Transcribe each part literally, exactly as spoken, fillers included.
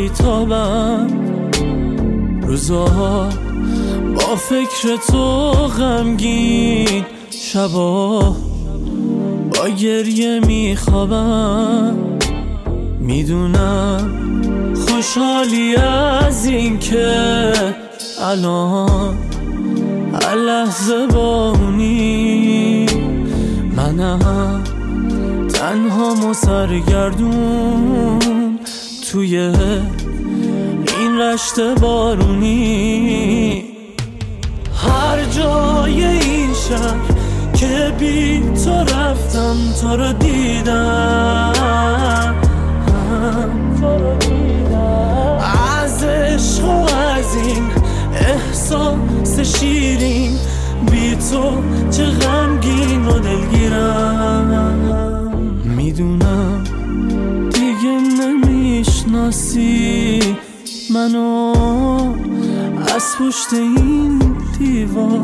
بیتابم، روزا با فکر تو غمگین، شبا با گریه میخوابم. میدونم خوشحالی از این که الان هر لحظه با اونی، منم تنها و سرگردون توی این رشت بارونی. هر جای این شهر که بی تو رفتم تو رو دیدم، از عشق و از این احساس شیرین، بی تو چه غمگین و دلگیرم. میدونم دیگه نمیشناسی منو از پشت این دیوار،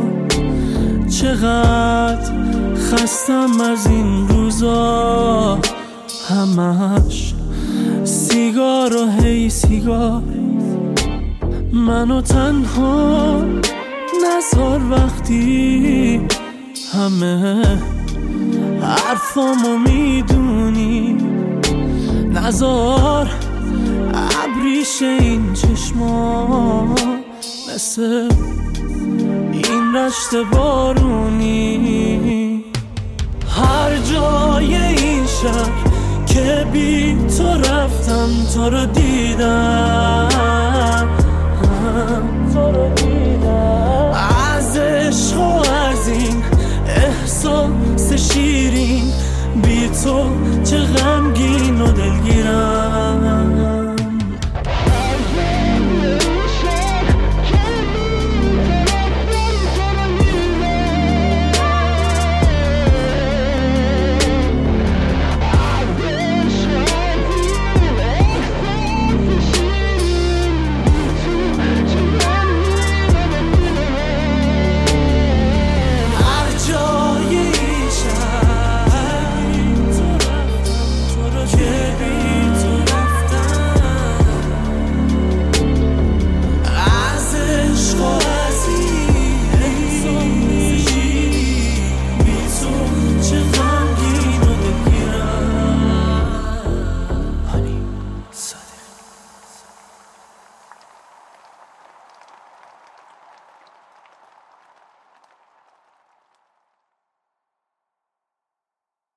چقدر خستم از این روزا، همش سیگار و هی سیگار. منو تنها نذار وقتی همه حرفامو میدونی، نذار ابریش این چشما مثل این رشت بارونی. هر جای این شهر که بی تو رفتم تو رو دیدم، از عشق و از این احساس شیرین، بی تو چه غمگین و دلگیرم.